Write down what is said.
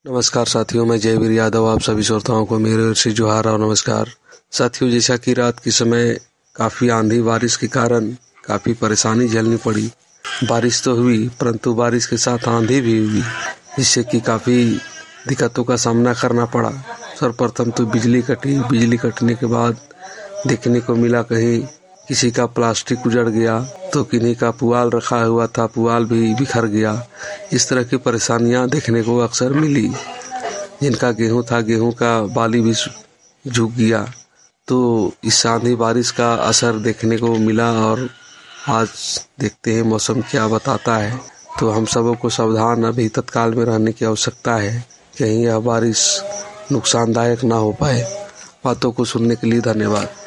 नमस्कार साथियों, मैं जयवीर यादव आप सभी श्रोताओं को मेरे ओर से जोहार और नमस्कार। साथियों, जैसा कि रात के समय काफ़ी आंधी बारिश के कारण काफ़ी परेशानी झेलनी पड़ी। बारिश तो हुई परंतु बारिश के साथ आंधी भी हुई, जिससे कि काफ़ी दिक्कतों का सामना करना पड़ा। सर्वप्रथम तो बिजली कटी। बिजली कटने के बाद देखने को मिला कहीं किसी का प्लास्टिक उजड़ गया तो किन्हीं का पुआल रखा हुआ था, पुआल भी बिखर गया। इस तरह की परेशानियां देखने को अक्सर मिली। जिनका गेहूं था, गेहूं का बाली भी झुक गया। तो इस आंधी बारिश का असर देखने को मिला और आज देखते हैं मौसम क्या बताता है। तो हम सबों को सावधान अभी तत्काल में रहने की आवश्यकता है, कहीं यह बारिश नुकसानदायक ना हो पाए। बातों को सुनने के लिए धन्यवाद।